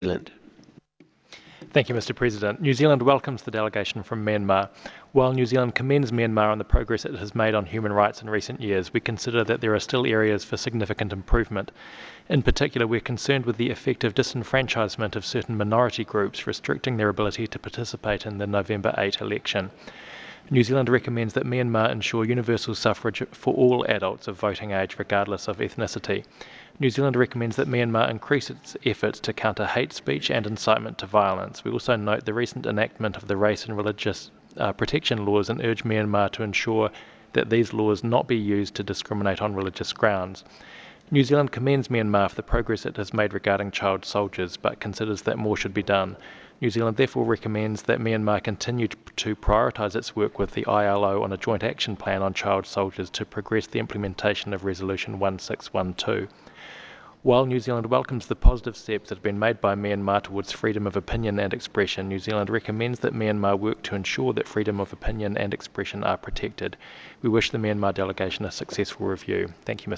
Zealand. Thank you, Mr. President. New Zealand welcomes the delegation from Myanmar. While New Zealand commends Myanmar on the progress it has made on human rights in recent years, we consider that there are still areas for significant improvement. In particular, we're concerned with the effective disenfranchisement of certain minority groups, restricting their ability to participate in the November 8 election. New Zealand recommends that Myanmar ensure universal suffrage for all adults of voting age regardless of ethnicity. New Zealand recommends that Myanmar increase its efforts to counter hate speech and incitement to violence. We also note the recent enactment of the race and religious protection laws and urge Myanmar to ensure that these laws not be used to discriminate on religious grounds. New Zealand commends Myanmar for the progress it has made regarding child soldiers, but considers that more should be done. New Zealand therefore recommends that Myanmar continue to prioritise its work with the ILO on a joint action plan on child soldiers to progress the implementation of Resolution 1612. While New Zealand welcomes the positive steps that have been made by Myanmar towards freedom of opinion and expression, New Zealand recommends that Myanmar work to ensure that freedom of opinion and expression are protected. We wish the Myanmar delegation a successful review. Thank you, Mr.